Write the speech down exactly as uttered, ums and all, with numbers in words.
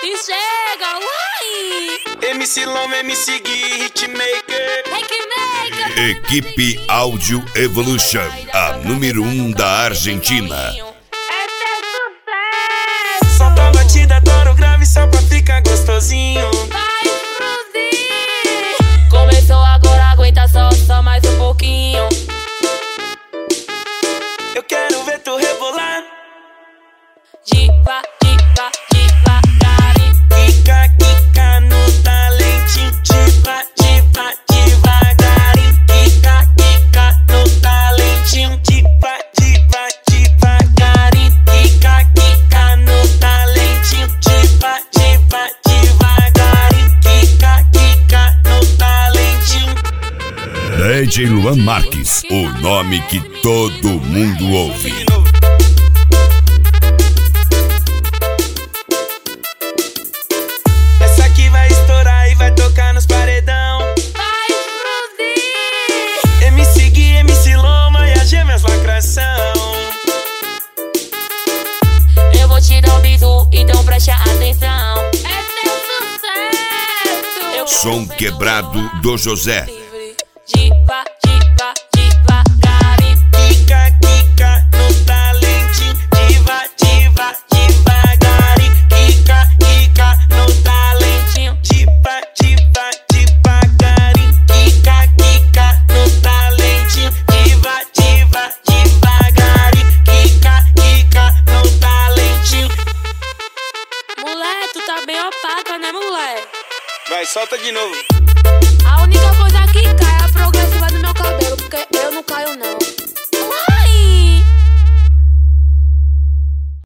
E chega, uai! M C Loma, M C Gui, Hitmaker. Hitmaker. Equipe Áudio Evolution, a número um da Argentina. Solta a batida, adoro grave só pra ficar gostosinho. Vai explodir. Começou agora, aguenta só, só mais um pouquinho. Eu quero ver tu rebolar. Diva, diva, devagarinho. Quica, quica no talentinho. Diva, diva, devagarinho. Quica, quica no talentinho. Diva, diva, devagarinho. Quica, quica no talentinho. Diva, diva, devagarinho. Quica, quica no talentinho. D J Luan Marques, o nome que todo mundo ouve. Essa aqui vai estourar e vai tocar nos paredão. Vai explodir. M C Gui, M C Loma e as gêmeas lacração. Eu vou te dar um bisu, então preste atenção. É teu sucesso. Eu Som quebrado do José. Diva, diva, devagarinho. Quica, quica no talentinho. Diva, diva, devagarinho. Quica, quica no talentinho. Diva, diva, devagarinho. Quica, quica no talentinho. Diva, diva, devagarinho. Quica, quica no talentinho. Mulher, tu tá bem opaca, né, mulher? Vai, solta de novo. A única coisa que cai é a progressiva do meu cabelo, porque eu não caio não.